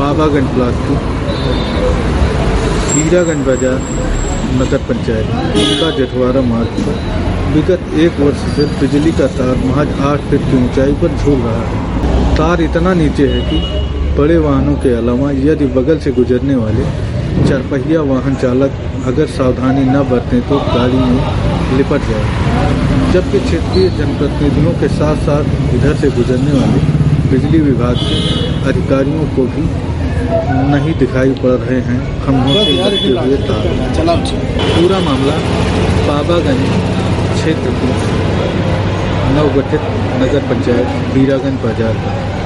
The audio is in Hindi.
बाबागंज ब्लॉक की हीरागंज बाजार नगर पंचायत उनका जठवारा मार्ग पर विगत 1 वर्ष से बिजली का तार महज 8 फीट की ऊंचाई पर झूल रहा है। तार इतना नीचे है कि बड़े वाहनों के अलावा यदि बगल से गुजरने वाले चारपहिया वाहन चालक अगर सावधानी न बरतें तो गाड़ी में लिपट जाए। जबकि क्षेत्रीय जनप्रतिनिधियों के साथ साथ इधर से गुजरने वाले बिजली विभाग के अधिकारियों को भी नहीं दिखाई पड़ रहे हैं खंभों से लटके हुए तार। पूरा मामला बाबागंज क्षेत्र की नवगठित नगर पंचायत हीरागंज बाजार का है।